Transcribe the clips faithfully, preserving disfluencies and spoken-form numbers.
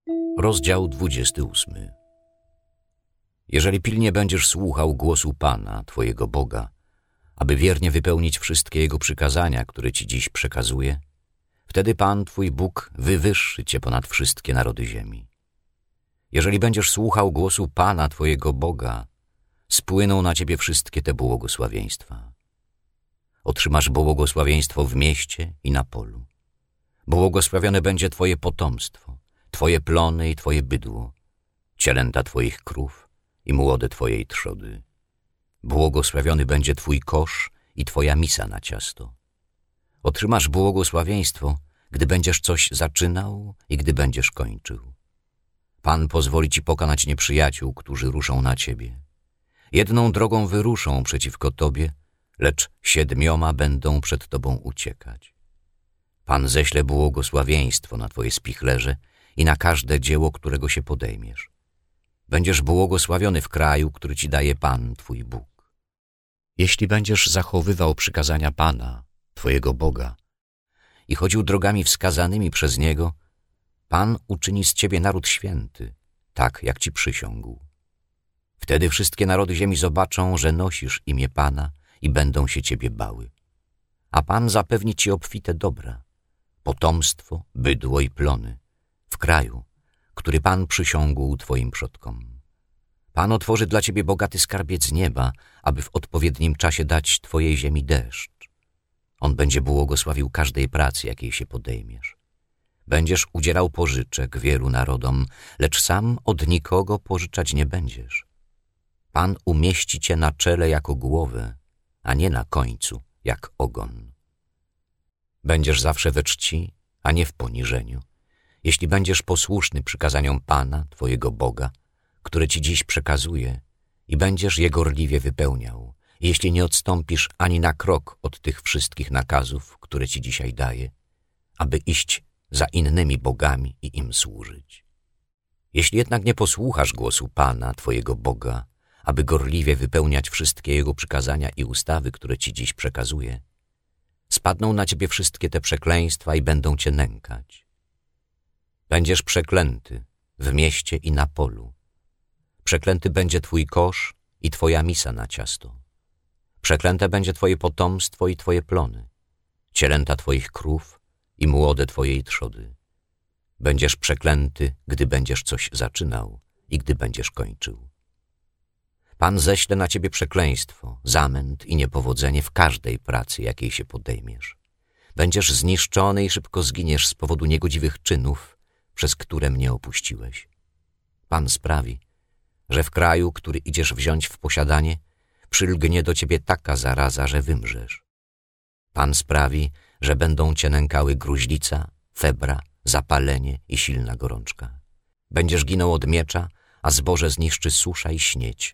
Rozdział dwudziesty ósmy. Jeżeli pilnie będziesz słuchał głosu Pana, Twojego Boga, aby wiernie wypełnić wszystkie Jego przykazania, które Ci dziś przekazuje, wtedy Pan, Twój Bóg, wywyższy Cię ponad wszystkie narody ziemi. Jeżeli będziesz słuchał głosu Pana, Twojego Boga, spłyną na Ciebie wszystkie te błogosławieństwa. Otrzymasz błogosławieństwo w mieście i na polu. Błogosławione będzie Twoje potomstwo, Twoje plony i Twoje bydło, cielęta Twoich krów i młode Twojej trzody. Błogosławiony będzie Twój kosz i Twoja misa na ciasto. Otrzymasz błogosławieństwo, gdy będziesz coś zaczynał i gdy będziesz kończył. Pan pozwoli Ci pokonać nieprzyjaciół, którzy ruszą na Ciebie. Jedną drogą wyruszą przeciwko Tobie, lecz siedmioma będą przed Tobą uciekać. Pan ześle błogosławieństwo na Twoje spichlerze i na każde dzieło, którego się podejmiesz. Będziesz błogosławiony w kraju, który Ci daje Pan, Twój Bóg. Jeśli będziesz zachowywał przykazania Pana, Twojego Boga, i chodził drogami wskazanymi przez Niego, Pan uczyni z Ciebie naród święty, tak jak Ci przysiągł. Wtedy wszystkie narody ziemi zobaczą, że nosisz imię Pana i będą się Ciebie bały. A Pan zapewni Ci obfite dobra, potomstwo, bydło i plony w kraju, który Pan przysiągł Twoim przodkom. Pan otworzy dla Ciebie bogaty skarbiec nieba, aby w odpowiednim czasie dać Twojej ziemi deszcz. On będzie błogosławił każdej pracy, jakiej się podejmiesz. Będziesz udzielał pożyczek wielu narodom, lecz sam od nikogo pożyczać nie będziesz. Pan umieści Cię na czele jako głowę, a nie na końcu, jak ogon. Będziesz zawsze we czci, a nie w poniżeniu, jeśli będziesz posłuszny przykazaniom Pana, Twojego Boga, które Ci dziś przekazuje, i będziesz je gorliwie wypełniał, jeśli nie odstąpisz ani na krok od tych wszystkich nakazów, które Ci dzisiaj daję, aby iść za innymi bogami i im służyć. Jeśli jednak nie posłuchasz głosu Pana, Twojego Boga, aby gorliwie wypełniać wszystkie Jego przykazania i ustawy, które Ci dziś przekazuje, spadną na Ciebie wszystkie te przekleństwa i będą Cię nękać. Będziesz przeklęty w mieście i na polu. Przeklęty będzie Twój kosz i Twoja misa na ciasto. Przeklęte będzie Twoje potomstwo i Twoje plony, cielęta Twoich krów i młode Twojej trzody. Będziesz przeklęty, gdy będziesz coś zaczynał i gdy będziesz kończył. Pan ześle na Ciebie przekleństwo, zamęt i niepowodzenie w każdej pracy, jakiej się podejmiesz. Będziesz zniszczony i szybko zginiesz z powodu niegodziwych czynów, przez które mnie opuściłeś. Pan sprawi, że w kraju, który idziesz wziąć w posiadanie, przylgnie do Ciebie taka zaraza, że wymrzesz. Pan sprawi, że będą Cię nękały gruźlica, febra, zapalenie i silna gorączka. Będziesz ginął od miecza, a zboże zniszczy susza i śnieć.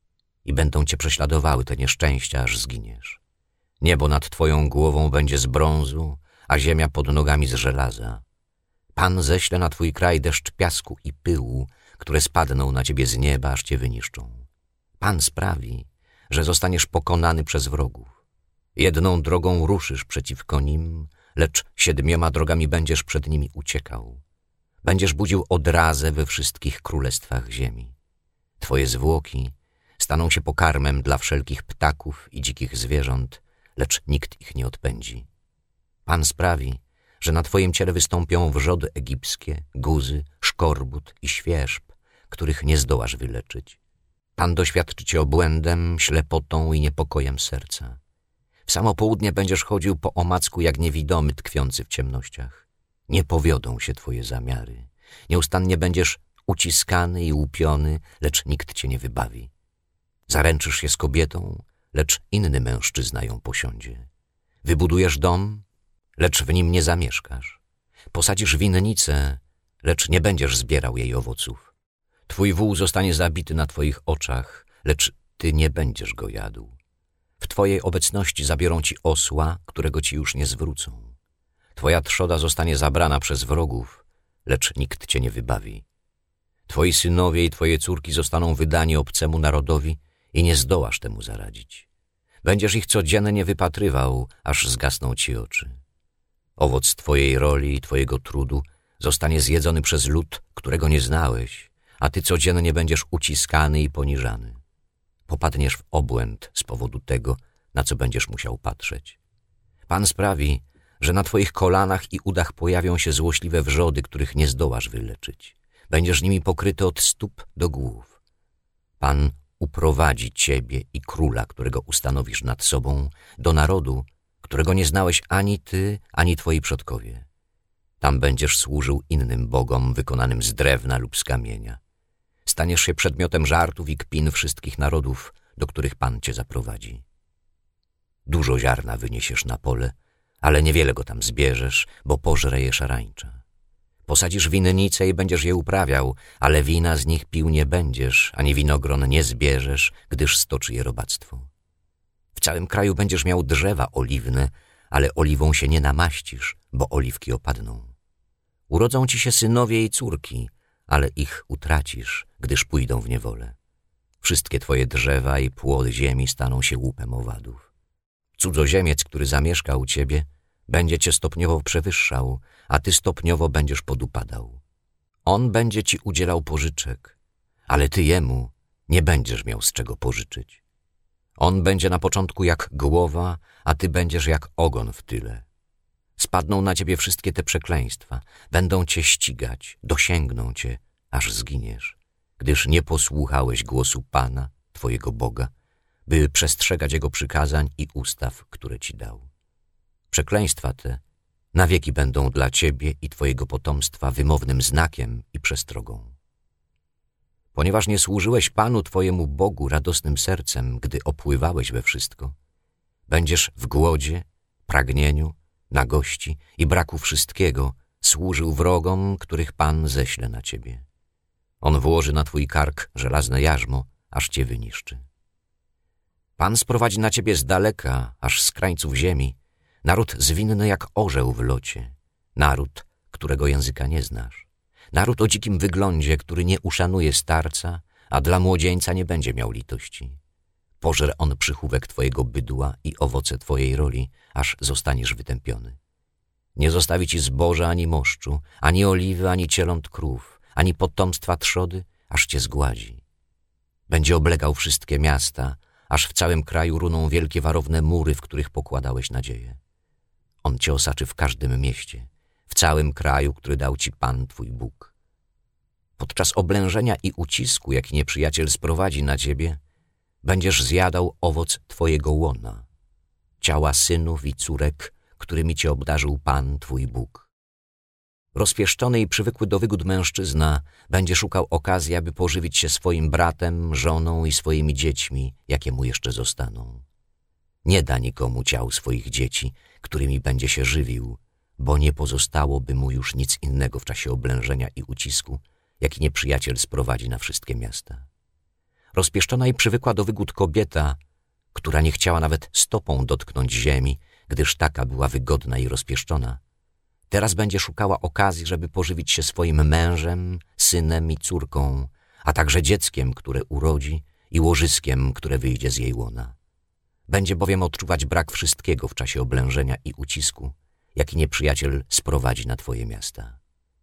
I będą Cię prześladowały te nieszczęścia, aż zginiesz. Niebo nad Twoją głową będzie z brązu, a ziemia pod nogami z żelaza. Pan ześle na Twój kraj deszcz piasku i pyłu, które spadną na Ciebie z nieba, aż Cię wyniszczą. Pan sprawi, że zostaniesz pokonany przez wrogów. Jedną drogą ruszysz przeciwko nim, lecz siedmioma drogami będziesz przed nimi uciekał. Będziesz budził odrazę we wszystkich królestwach ziemi. Twoje zwłoki staną się pokarmem dla wszelkich ptaków i dzikich zwierząt, lecz nikt ich nie odpędzi. Pan sprawi, że na Twoim ciele wystąpią wrzody egipskie, guzy, szkorbut i świerzb, których nie zdołasz wyleczyć. Pan doświadczy Cię obłędem, ślepotą i niepokojem serca. W samo południe będziesz chodził po omacku jak niewidomy tkwiący w ciemnościach. Nie powiodą się Twoje zamiary. Nieustannie będziesz uciskany i łupiony, lecz nikt Cię nie wybawi. Zaręczysz się z kobietą, lecz inny mężczyzna ją posiądzie. Wybudujesz dom, lecz w nim nie zamieszkasz. Posadzisz winnicę, lecz nie będziesz zbierał jej owoców. Twój wół zostanie zabity na Twoich oczach, lecz Ty nie będziesz go jadł. W Twojej obecności zabiorą Ci osła, którego Ci już nie zwrócą. Twoja trzoda zostanie zabrana przez wrogów, lecz nikt Cię nie wybawi. Twoi synowie i Twoje córki zostaną wydani obcemu narodowi i nie zdołasz temu zaradzić. Będziesz ich codziennie wypatrywał, aż zgasną Ci oczy. Owoc Twojej roli i Twojego trudu Zostanie zjedzony przez lud, którego nie znałeś, a ty codziennie będziesz uciskany i poniżany. Popadniesz w obłęd z powodu tego, na co będziesz musiał patrzeć. Pan sprawi, że na twoich kolanach i udach pojawią się złośliwe wrzody, których nie zdołasz wyleczyć. Będziesz nimi pokryty od stóp do głów. Pan uprowadzi ciebie i króla, którego ustanowisz nad sobą, do narodu, którego nie znałeś ani ty, ani twoi przodkowie. Tam będziesz służył innym bogom wykonanym z drewna lub z kamienia. Staniesz się przedmiotem żartów i kpin wszystkich narodów, do których Pan cię zaprowadzi. Dużo ziarna wyniesiesz na pole, ale niewiele go tam zbierzesz, bo pożre je szarańcza. Posadzisz winnice i będziesz je uprawiał, ale wina z nich pił nie będziesz, ani winogron nie zbierzesz, gdyż stoczy je robactwo. W całym kraju będziesz miał drzewa oliwne, ale oliwą się nie namaścisz, bo oliwki opadną. Urodzą ci się synowie i córki, ale ich utracisz, gdyż pójdą w niewolę. Wszystkie twoje drzewa i płody ziemi staną się łupem owadów. Cudzoziemiec, który zamieszka u ciebie, będzie cię stopniowo przewyższał, a ty stopniowo będziesz podupadał. On będzie ci udzielał pożyczek, ale ty jemu nie będziesz miał z czego pożyczyć. On będzie na początku jak głowa, a ty będziesz jak ogon w tyle. Spadną na ciebie wszystkie te przekleństwa, będą cię ścigać, dosięgną cię, aż zginiesz, gdyż nie posłuchałeś głosu Pana, twojego Boga, by przestrzegać Jego przykazań i ustaw, które ci dał. Przekleństwa te na wieki będą dla ciebie i twojego potomstwa wymownym znakiem i przestrogą. Ponieważ nie służyłeś Panu twojemu Bogu radosnym sercem, gdy opływałeś we wszystko, będziesz w głodzie, pragnieniu, nagości i braku wszystkiego służył wrogom, których Pan ześle na ciebie. On włoży na twój kark żelazne jarzmo, aż cię wyniszczy. Pan sprowadzi na ciebie z daleka, aż z krańców ziemi, naród zwinny jak orzeł w locie, naród, którego języka nie znasz, naród o dzikim wyglądzie, który nie uszanuje starca, a dla młodzieńca nie będzie miał litości. Pożer on przychówek twojego bydła i owoce twojej roli, aż zostaniesz wytępiony. Nie zostawi ci zboża ani moszczu, ani oliwy, ani cieląt krów, ani potomstwa trzody, aż cię zgładzi. Będzie oblegał wszystkie miasta, aż w całym kraju runą wielkie warowne mury, w których pokładałeś nadzieję. On cię osaczy w każdym mieście, w całym kraju, który dał ci Pan twój Bóg. Podczas oblężenia i ucisku, jaki nieprzyjaciel sprowadzi na ciebie, będziesz zjadał owoc twojego łona, ciała synów i córek, którymi cię obdarzył Pan twój Bóg. Rozpieszczony i przywykły do wygód mężczyzna będzie szukał okazji, aby pożywić się swoim bratem, żoną i swoimi dziećmi, jakie mu jeszcze zostaną. Nie da nikomu ciał swoich dzieci, którymi będzie się żywił, bo nie pozostałoby mu już nic innego w czasie oblężenia i ucisku, jaki nieprzyjaciel sprowadzi na wszystkie miasta. Rozpieszczona i przywykła do wygód kobieta, która nie chciała nawet stopą dotknąć ziemi, gdyż taka była wygodna i rozpieszczona, teraz będzie szukała okazji, żeby pożywić się swoim mężem, synem i córką, a także dzieckiem, które urodzi i łożyskiem, które wyjdzie z jej łona. Będzie bowiem odczuwać brak wszystkiego w czasie oblężenia i ucisku, jaki nieprzyjaciel sprowadzi na twoje miasta.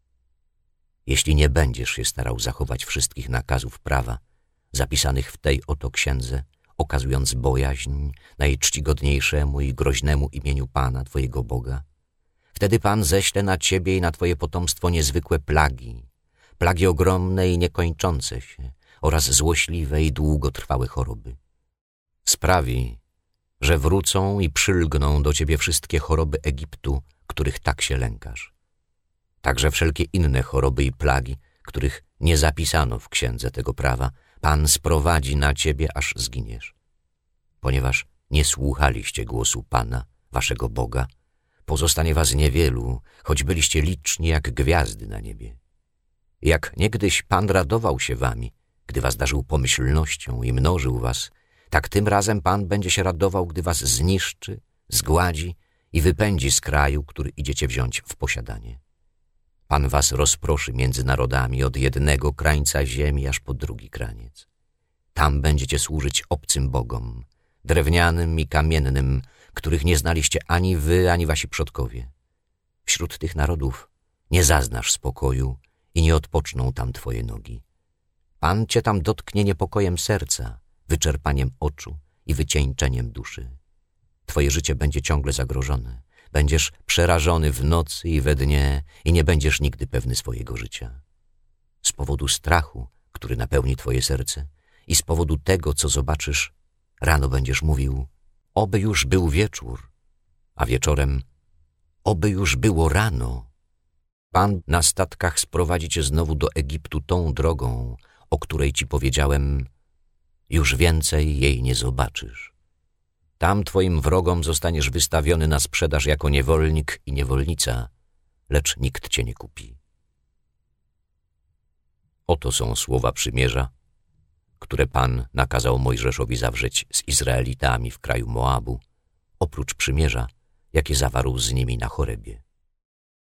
Jeśli nie będziesz się starał zachować wszystkich nakazów prawa, zapisanych w tej oto księdze, okazując bojaźń najczcigodniejszemu i groźnemu imieniu Pana, twojego Boga, wtedy Pan ześle na ciebie i na twoje potomstwo niezwykłe plagi, plagi ogromne i niekończące się oraz złośliwe i długotrwałe choroby. Sprawi, że wrócą i przylgną do ciebie wszystkie choroby Egiptu, których tak się lękasz. Także wszelkie inne choroby i plagi, których nie zapisano w księdze tego prawa, Pan sprowadzi na ciebie, aż zginiesz. Ponieważ nie słuchaliście głosu Pana, waszego Boga, pozostanie was niewielu, choć byliście liczni jak gwiazdy na niebie. Jak niegdyś Pan radował się wami, gdy was darzył pomyślnością i mnożył was, tak tym razem Pan będzie się radował, gdy was zniszczy, zgładzi i wypędzi z kraju, który idziecie wziąć w posiadanie. Pan was rozproszy między narodami od jednego krańca ziemi aż po drugi kraniec. Tam będziecie służyć obcym bogom, drewnianym i kamiennym, których nie znaliście ani wy, ani wasi przodkowie. Wśród tych narodów nie zaznasz spokoju i nie odpoczną tam twoje nogi. Pan cię tam dotknie niepokojem serca, wyczerpaniem oczu i wycieńczeniem duszy. Twoje życie będzie ciągle zagrożone. Będziesz przerażony w nocy i we dnie i nie będziesz nigdy pewny swojego życia. Z powodu strachu, który napełni twoje serce i z powodu tego, co zobaczysz, rano będziesz mówił: oby już był wieczór, a wieczorem: oby już było rano. Pan na statkach sprowadzi cię znowu do Egiptu tą drogą, o której ci powiedziałem, już więcej jej nie zobaczysz. Tam twoim wrogom zostaniesz wystawiony na sprzedaż jako niewolnik i niewolnica, lecz nikt cię nie kupi. Oto są słowa przymierza, które Pan nakazał Mojżeszowi zawrzeć z Izraelitami w kraju Moabu, oprócz przymierza, jakie zawarł z nimi na Chorebie.